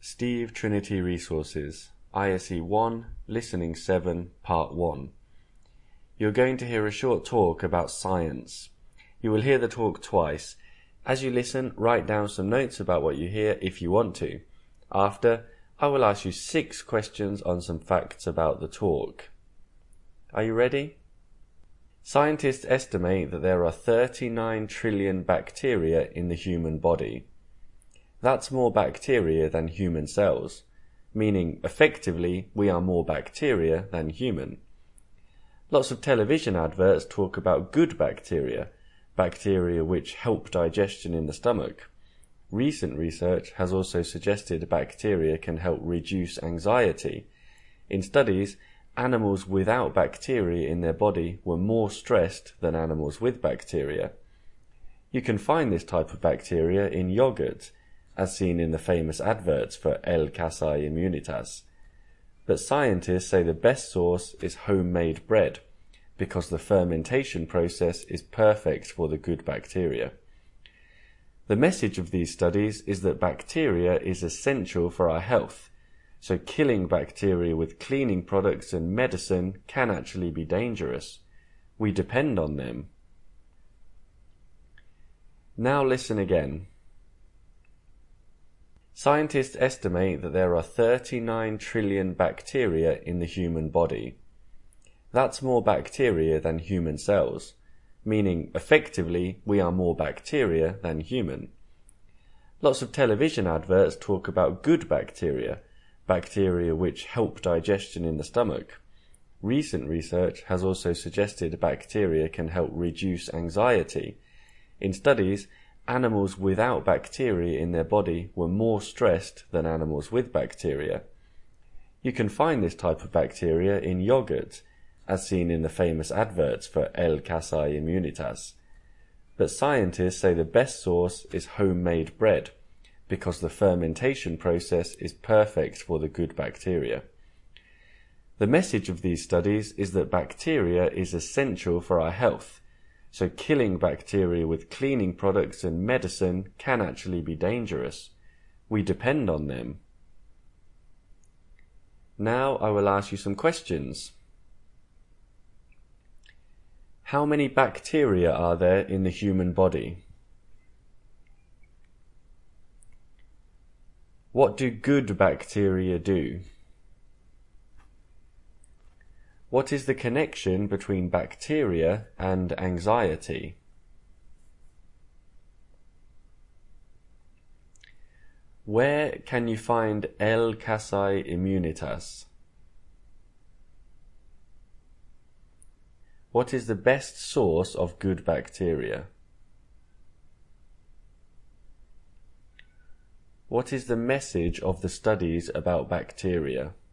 Steve Trinity Resources, ISE 1, Listening 7, Part 1. You're going to hear a short talk about science. You will hear the talk twice. As you listen, write down some notes about what you hear if you want to. After, I will ask you 6 questions on some facts about the talk. Are you ready? Scientists estimate that there are 39 trillion bacteria in the human body. That's more bacteria than human cells, meaning effectively we are more bacteria than human. Lots of television adverts talk about good bacteria, bacteria which help digestion in the stomach. Recent research has also suggested bacteria can help reduce anxiety. In studies, animals without bacteria in their body were more stressed than animals with bacteria. You can find this type of bacteria in yogurt, as seen in the famous adverts for L. Casei Immunitas. But scientists say the best source is homemade bread, because the fermentation process is perfect for the good bacteria. The message of these studies is that bacteria is essential for our health, so killing bacteria with cleaning products and medicine can actually be dangerous. We depend on them. Now listen again. Scientists estimate that there are 39 trillion bacteria in the human body. That's more bacteria than human cells, meaning effectively we are more bacteria than human. Lots of television adverts talk about good bacteria, bacteria which help digestion in the stomach. Recent research has also suggested bacteria can help reduce anxiety. In studies, animals without bacteria in their body were more stressed than animals with bacteria. You can find this type of bacteria in yogurt, as seen in the famous adverts for L. Casei Immunitas. But scientists say the best source is homemade bread, because the fermentation process is perfect for the good bacteria. The message of these studies is that bacteria is essential for our health, so killing bacteria with cleaning products and medicine can actually be dangerous. We depend on them. Now I will ask you some questions. How many bacteria are there in the human body? What do good bacteria do? What is the connection between bacteria and anxiety? Where can you find L. Casei Immunitas? What is the best source of good bacteria? What is the message of the studies about bacteria?